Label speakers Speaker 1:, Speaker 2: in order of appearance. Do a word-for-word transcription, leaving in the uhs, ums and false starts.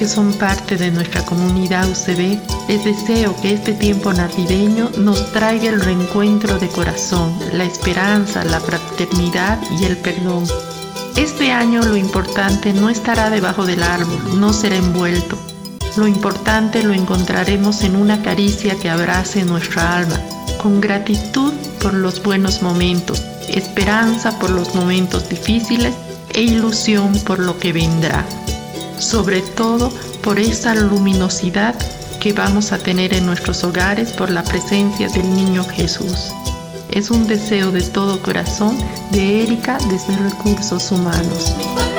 Speaker 1: que son parte de nuestra comunidad U C B, les deseo que este tiempo navideño nos traiga el reencuentro de corazón, la esperanza, la fraternidad y el perdón. Este año lo importante no estará debajo del árbol, no será envuelto. Lo importante lo encontraremos en una caricia que abrace nuestra alma, con gratitud por los buenos momentos, esperanza por los momentos difíciles e ilusión por lo que vendrá. Sobre todo por esa luminosidad que vamos a tener en nuestros hogares por la presencia del Niño Jesús. Es un deseo de todo corazón de Erika desde Recursos Humanos.